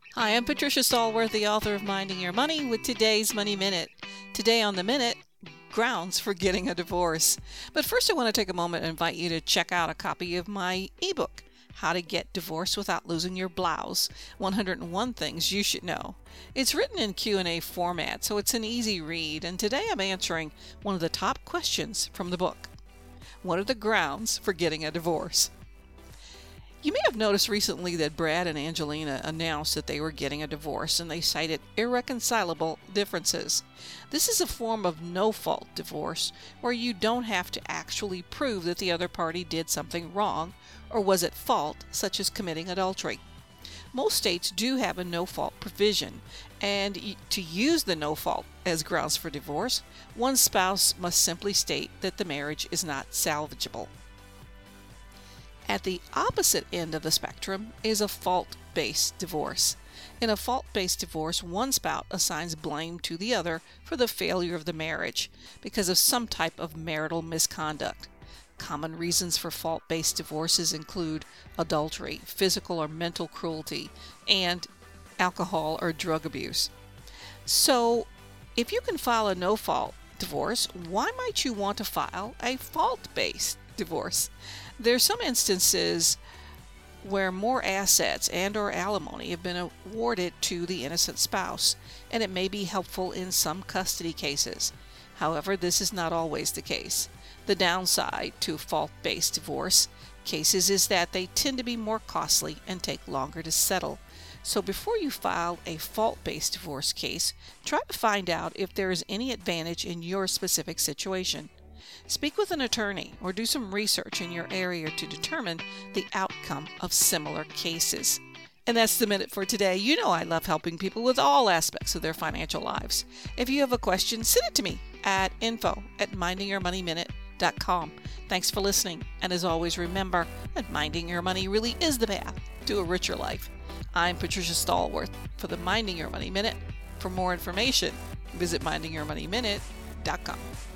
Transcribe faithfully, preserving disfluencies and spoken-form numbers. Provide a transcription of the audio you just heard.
Hi, I'm Patricia Stallworth, the author of Minding Your Money, with today's Money Minute. Today on the Minute, grounds for getting a divorce. But first, I want to take a moment and invite you to check out a copy of my ebook, How to Get Divorced Without Losing Your Blouse, one hundred one Things You Should Know. It's written in Q and A format, so it's an easy read, and today I'm answering one of the top questions from the book. What are the grounds for getting a divorce? You may have noticed recently that Brad and Angelina announced that they were getting a divorce, and they cited irreconcilable differences. This is a form of no-fault divorce where you don't have to actually prove that the other party did something wrong or was at fault, such as committing adultery. Most states do have a no-fault provision, and to use the no-fault as grounds for divorce, one spouse must simply state that the marriage is not salvageable. At the opposite end of the spectrum is a fault-based divorce. In a fault-based divorce, one spouse assigns blame to the other for the failure of the marriage because of some type of marital misconduct. Common reasons for fault-based divorces include adultery, physical or mental cruelty, and alcohol or drug abuse. So, if you can file a no-fault divorce, why might you want to file a fault-based divorce? There are some instances where more assets and or alimony have been awarded to the innocent spouse, and it may be helpful in some custody cases. However, this is not always the case. The downside to fault-based divorce cases is that they tend to be more costly and take longer to settle. So before you file a fault-based divorce case, try to find out if there is any advantage in your specific situation. Speak with an attorney or do some research in your area to determine the outcome of similar cases. And that's the Minute for today. You know I love helping people with all aspects of their financial lives. If you have a question, send it to me at info at minding your money minute dot com. Thanks for listening. And as always, remember that minding your money really is the path to a richer life. I'm Patricia Stallworth for the Minding Your Money Minute. For more information, visit minding your money minute dot com.